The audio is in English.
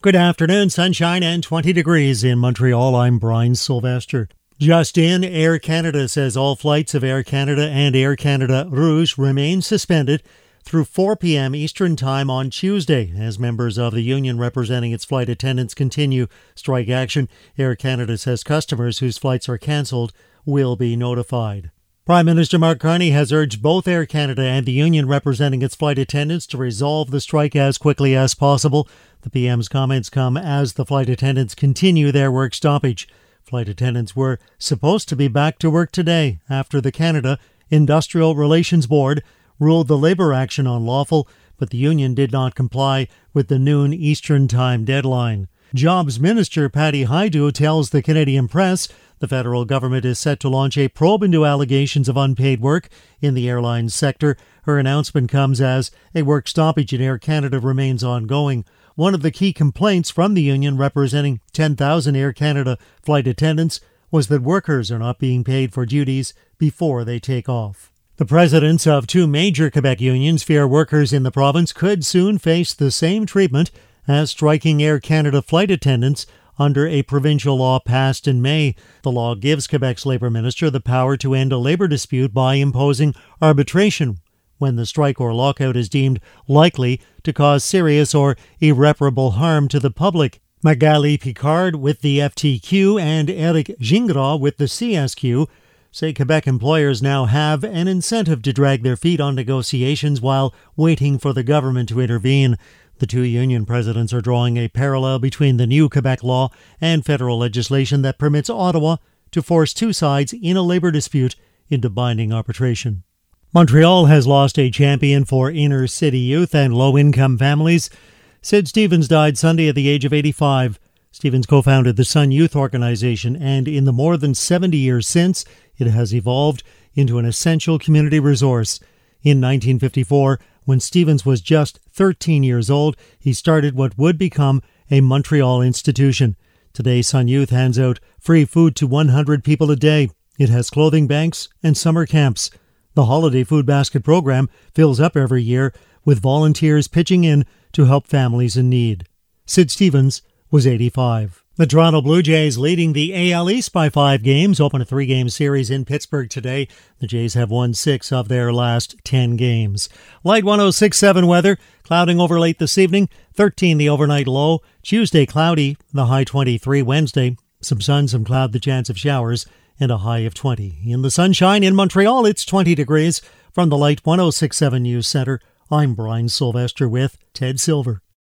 Good afternoon, sunshine and 20 degrees in Montreal. I'm Brian Sylvester. Just in, Air Canada says all flights of Air Canada and Air Canada Rouge remain suspended through 4 p.m. Eastern Time on Tuesday as members of the union representing its flight attendants continue strike action. Air Canada says customers whose flights are cancelled will be notified. Prime Minister Mark Carney has urged both Air Canada and the union representing its flight attendants to resolve the strike as quickly as possible. The PM's comments come as the flight attendants continue their work stoppage. Flight attendants were supposed to be back to work today after the Canada Industrial Relations Board ruled the labour action unlawful, but the union did not comply with the noon Eastern Time deadline. Jobs Minister Patty Hajdu tells the Canadian Press the federal government is set to launch a probe into allegations of unpaid work in the airline sector. Her announcement comes as a work stoppage in Air Canada remains ongoing. One of the key complaints from the union representing 10,000 Air Canada flight attendants was that workers are not being paid for duties before they take off. The presidents of two major Quebec unions fear workers in the province could soon face the same treatment as striking Air Canada flight attendants under a provincial law passed in May. The law gives Quebec's Labour Minister the power to end a labour dispute by imposing arbitration when the strike or lockout is deemed likely to cause serious or irreparable harm to the public. Magali Picard with the FTQ and Eric Gingras with the CSQ say Quebec employers now have an incentive to drag their feet on negotiations while waiting for the government to intervene. The two union presidents are drawing a parallel between the new Quebec law and federal legislation that permits Ottawa to force two sides in a labour dispute into binding arbitration. Montreal has lost a champion for inner-city youth and low-income families. Sid Stevens died Sunday at the age of 85. Stevens co-founded the Sun Youth Organization, and in the more than 70 years since, it has evolved into an essential community resource. In 1954, when Stevens was just 13 years old, he started what would become a Montreal institution. Today, Sun Youth hands out free food to 100 people a day. It has clothing banks and summer camps. The Holiday Food Basket program fills up every year with volunteers pitching in to help families in need. Sid Stevens was 85. The Toronto Blue Jays leading the AL East by 5 games, open a 3-game series in Pittsburgh today. The Jays have won 6 of their last 10 games. Light 106.7 weather, clouding over late this evening, 13 the overnight low. Tuesday cloudy, the high 23. Wednesday, some sun, some cloud, the chance of showers, and a high of 20. In the sunshine in Montreal, it's 20 degrees. From the Light 106.7 News Centre, I'm Brian Sylvester with Ted Silver.